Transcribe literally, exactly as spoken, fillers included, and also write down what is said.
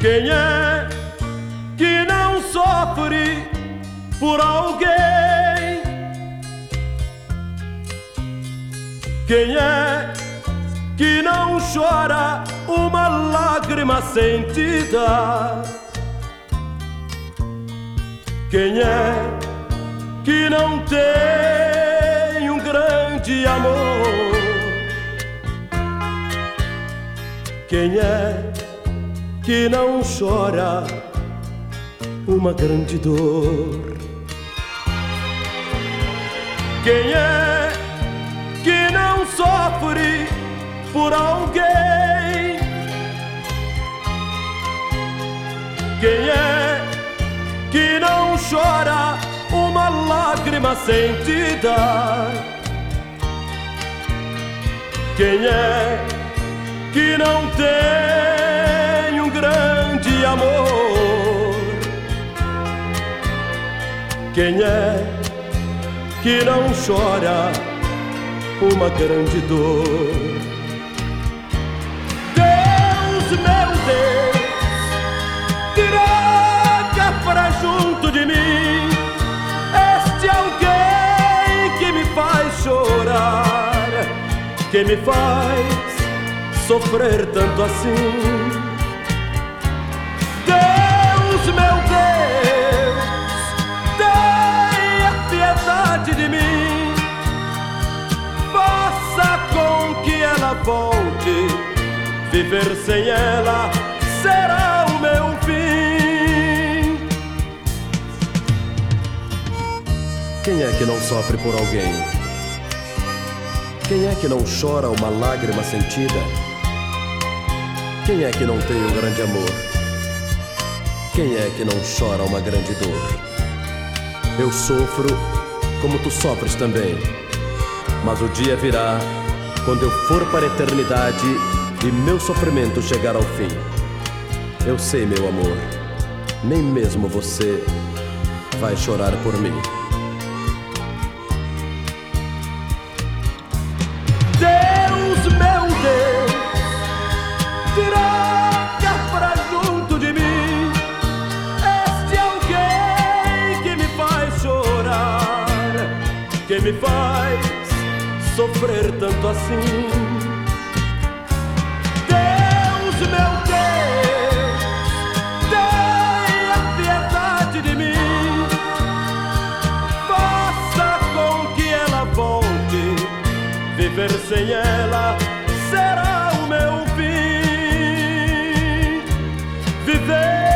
Quem é que não sofre por alguém? Quem é que não chora uma lágrima sentida? Quem é que não tem um grande amor? Quem é que não chora uma grande dor? Quem é que não sofre por alguém? Quem é que não chora uma lágrima sentida? Quem é que não tem um grande amor? Quem é que não chora uma grande dor? Deus, meu Deus, traga pra junto de mim este alguém que me faz chorar, que me faz sofrer tanto assim. Deus, meu Deus, tenha piedade de mim, faça com que ela volte, viver sem ela será o meu fim. Quem é que não sofre por alguém? Quem é que não chora uma lágrima sentida? Quem é que não tem um grande amor? Quem é que não chora uma grande dor? Eu sofro como tu sofres também, mas o dia virá quando eu for para a eternidade e meu sofrimento chegar ao fim. Eu sei, meu amor, nem mesmo você vai chorar por mim. Deus, meu Deus, traga pra junto de mim este alguém que me faz chorar, que me faz sofrer tanto assim. Deus, meu Deus, tenha piedade de mim, faça com que ela volte, viver sem ela será o meu fim. Viver